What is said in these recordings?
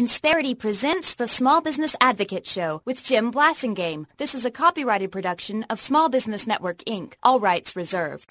Insperity presents the Small Business Advocate Show with Jim Blasingame. This is a copyrighted production of Small Business Network, Inc., all rights reserved.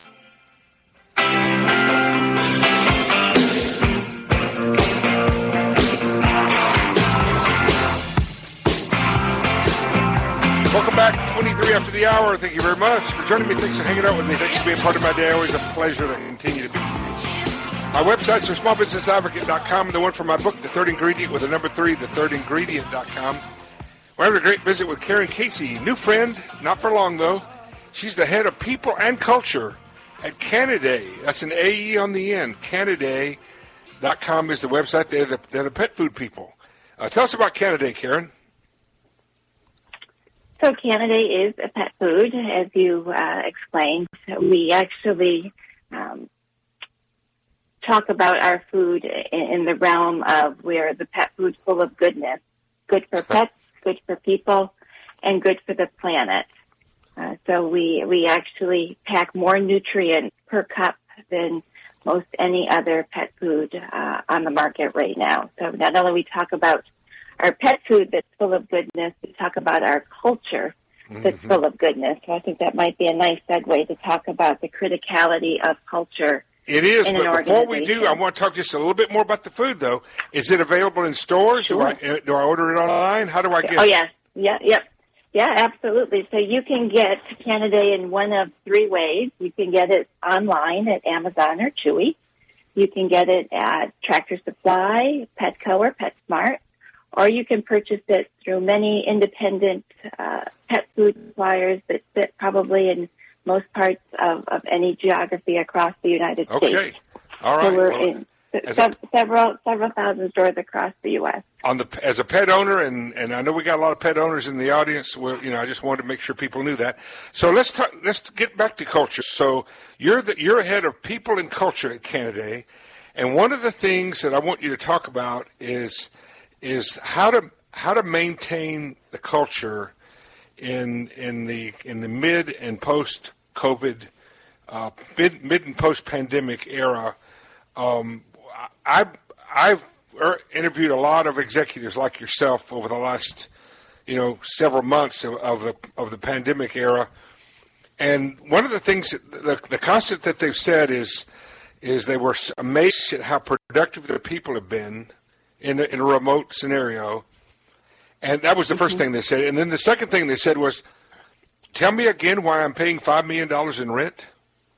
Welcome back, 23 after the hour. Thank you very much for joining me. Thanks for hanging out with me. Thanks for being part of my day. Always a pleasure to continue to be with you. My websites are smallbusinessadvocate.com and the one for my book, The Third Ingredient, with the number 3, thethirdingredient.com. We're having a great visit with Karen Casey. New friend, not for long, though. She's the head of people and culture at Canidae. That's an AE on the end. Canidae.com is the website. They're the pet food people. Tell us about Canidae, Karen. So Canidae is a pet food, as you explained. We actually talk about our food in the realm of where the pet food's full of goodness. Good for pets, good for people, and good for the planet. So we actually pack more nutrients per cup than most any other pet food on the market right now. So not only we talk about our pet food that's full of goodness, we talk about our culture that's full of goodness. So I think that might be a nice segue to talk about the criticality of culture. It is, but before we do, I want to talk just a little bit more about the food, though. Is it available in stores? Sure. Do I order it online? How do I get it? Oh, yes. Yeah, absolutely. So you can get Canidae in one of 3 ways. You can get it online at Amazon or Chewy. You can get it at Tractor Supply, Petco, or PetSmart. Or you can purchase it through many independent pet food suppliers that fit probably in most parts of any geography across the United States. Okay. All right. So we're in several thousand stores across the U.S. As a pet owner, and I know we got a lot of pet owners in the audience. Well, I just wanted to make sure people knew that. So let's get back to culture. So you're a head of people and culture at Canidae, and one of the things that I want you to talk about is how to maintain the culture in the mid and post COVID, mid and post pandemic era. I've interviewed a lot of executives like yourself over the last several months of the pandemic era, and one of the things the constant that they've said is they were amazed at how productive the people have been in a remote scenario. And that was the first thing they said. And then the second thing they said was, tell me again why I'm paying $5 million in rent.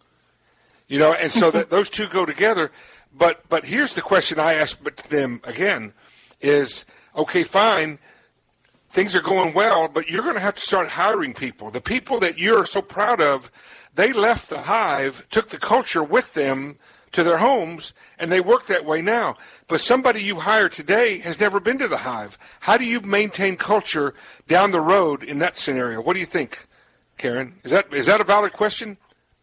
And so that those two go together. But here's the question I asked them again is, okay, fine, things are going well, but you're going to have to start hiring people. The people that you're so proud of, they left the hive, took the culture with them to their homes, and they work that way now. But somebody you hire today has never been to the hive. How do you maintain culture down the road in that scenario? What do you think, Karen? Is that a valid question?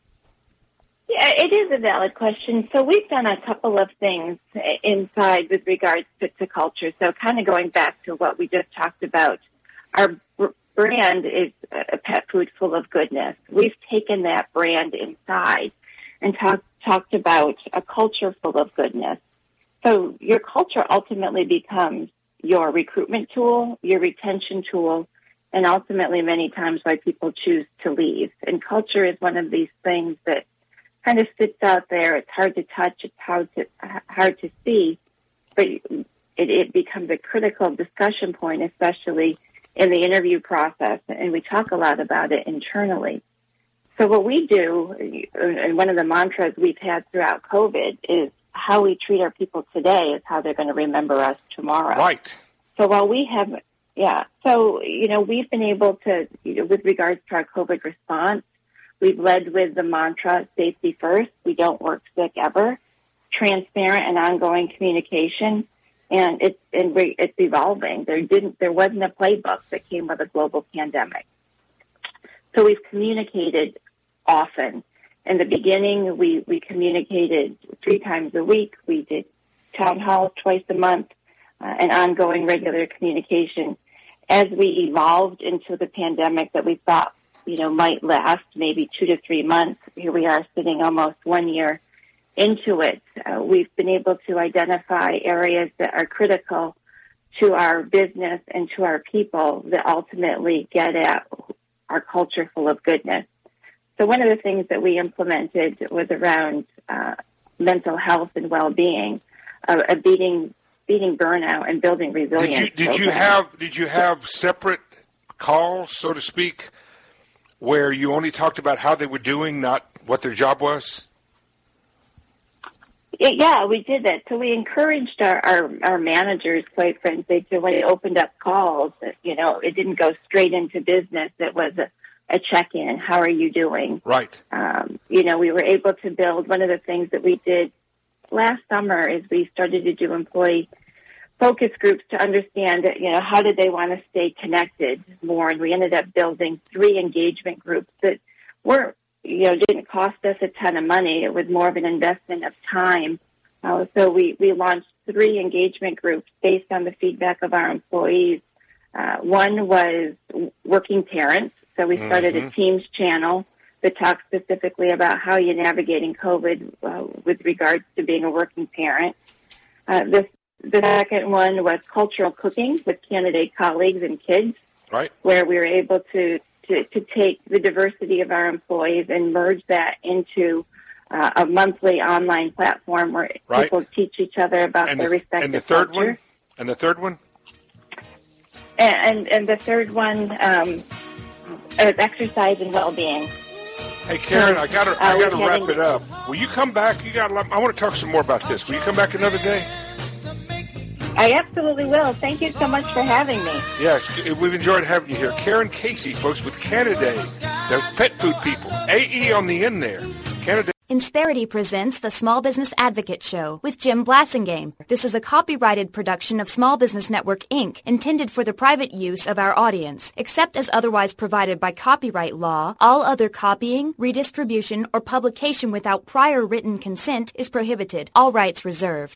Yeah, it is a valid question. So we've done a couple of things inside with regards to culture. So kind of going back to what we just talked about, our brand is a pet food full of goodness. We've taken that brand inside and talked about a culture full of goodness. So your culture ultimately becomes your recruitment tool, your retention tool, and ultimately many times why people choose to leave. And culture is one of these things that kind of sits out there. It's hard to touch. It's hard to see, but it becomes a critical discussion point, especially in the interview process. And we talk a lot about it internally. So what we do, and one of the mantras we've had throughout COVID, is how we treat our people today is how they're going to remember us tomorrow. Right. So while we have, we've been able to, with regards to our COVID response, we've led with the mantra, safety first, we don't work sick ever, transparent and ongoing communication, and it's evolving. There wasn't a playbook that came with a global pandemic. So we've communicated often. In the beginning, we communicated 3 times a week. We did town halls twice a month, and ongoing regular communication. As we evolved into the pandemic that we thought, might last maybe 2 to 3 months, here we are sitting almost 1 year into it. We've been able to identify areas that are critical to our business and to our people that ultimately get at our culture full of goodness. So one of the things that we implemented was around mental health and well-being, beating burnout and building resilience. Did you have separate calls, so to speak, where you only talked about how they were doing, not what their job was? Yeah, we did that. So we encouraged our managers, quite frankly, to when they opened up calls, it didn't go straight into business. It was a check-in. How are you doing? Right. We were able to build. One of the things that we did last summer is we started to do employee focus groups to understand, how did they want to stay connected more. And we ended up building 3 engagement groups that weren't, didn't cost us a ton of money. It was more of an investment of time. So we launched 3 engagement groups based on the feedback of our employees. One was working parents. So we started a Teams channel that talks specifically about how you're navigating COVID with regards to being a working parent. The second one was cultural cooking with candidate colleagues and kids, right, where we were able to take the diversity of our employees and merge that into a monthly online platform where people teach each other about their respective culture. And the third one? And the third one is exercise and well-being. Hey, Karen, I gotta wrap it up. Will you come back? I want to talk some more about this. Will you come back another day? I absolutely will. Thank you so much for having me. Yes, we've enjoyed having you here. Karen Casey, folks, with Canaday, the pet food people. AE on the end there. Canaday. Insperity presents the Small Business Advocate Show with Jim Blassingame. This is a copyrighted production of Small Business Network, Inc., intended for the private use of our audience. Except as otherwise provided by copyright law, all other copying, redistribution, or publication without prior written consent is prohibited. All rights reserved.